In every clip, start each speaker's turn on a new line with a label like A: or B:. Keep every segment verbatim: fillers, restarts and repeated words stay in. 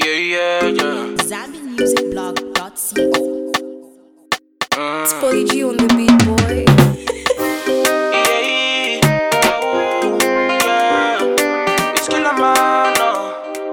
A: Yeah, yeah, yeah.
B: Zambi Music Blog dot co.
A: Mm.
C: It's Polly G on the beat, boy.
A: Yeah, oh, yeah. It's Killer Man, oh.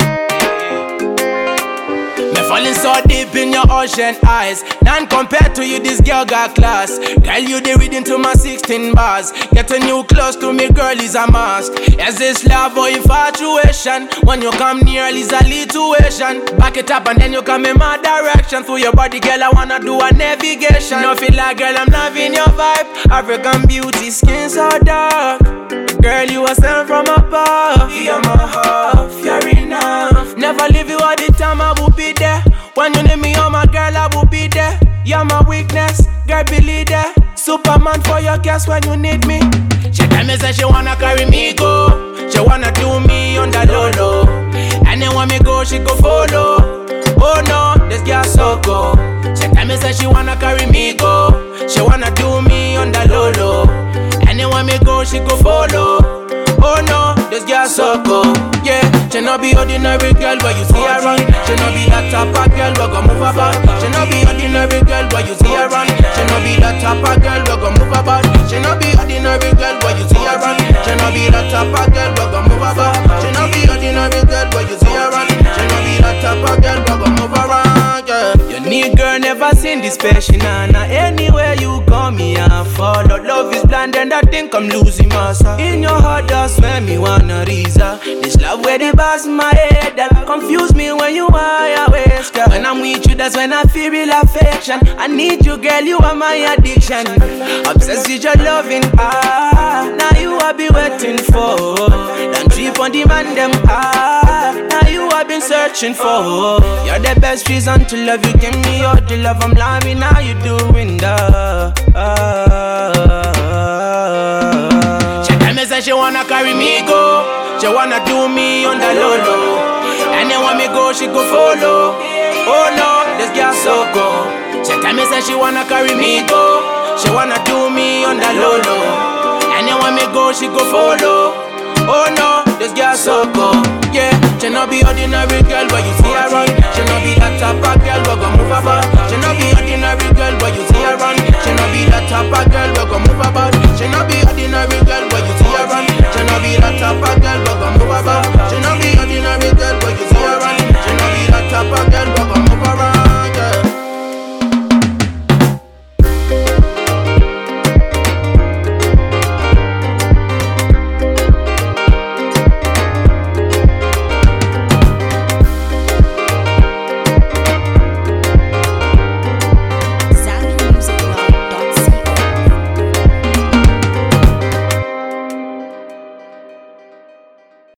D: Me falling so deep in your ocean eyes. None compared to you, this girl got class. Girl, you the reading to my sixteen bars. Getting you close to me, girl, is a must. Is this love or infatuation? When you come near, is a lituation. Back it up and then you come in my direction. Through your body, girl, I wanna do a navigation. You feel like, girl, I'm loving your vibe. African beauty, skin so dark. Girl, you are sent from above. You're my half, you're enough. Never leave you all the time, I will be there. When you need me, oh my girl, I will be there. You're my weakness, girl, believe that. Superman for your guess when you need me. She tell me say she wanna carry me go. She wanna do me on the low low. And then when me go, she go follow. Oh no, this girl so go. She tell me say she wanna carry me go. She wanna do me on the low low. And then when me go, she go follow. Oh no, this girl so cool, yeah. She no be ordinary girl, but you see her run. She no be that type of girl, but go move about. She no be ordinary girl, but you see her run. She no be that type of girl, but go move about. She no be ordinary girl, but you see her run. She no be that type of girl, but go move about. She no be ordinary girl, but you see her run. She no be that type of girl, but go move around, yeah. You need girl, never seen this passion, and anywhere you go, me I follow. Love is blind and I think I'm losing myself. In your heart, that's where me wanna reason. This love where the bars in my head that confuse me when you are your waist, girl. When I'm with you, that's when I feel real affection. I need you, girl, you are my addiction. Obsessed with your loving, ah. Now you I be waiting for. Don't trip on the man them, ah. Now you I've been searching for. You're the best reason to love you. Give me all the love I'm loving. Now you doing the. Ah. She tell me say she wanna carry me go. She wanna do me on the low low. And then when me go, she go follow. Oh no, this girl so cool. She tell me say she wanna carry me go. She wanna do me on the low low. And then when me go, she go follow. Oh no, this girl so cool, yeah. She no be ordinary girl, but you see her run. She no be that type of girl, but go move about. She no be ordinary girl, but you see her run. She no be that type of girl, but go move about. She no be ordinary girl, but you see her run. She no be that type of girl, but go move about. She no be ordinary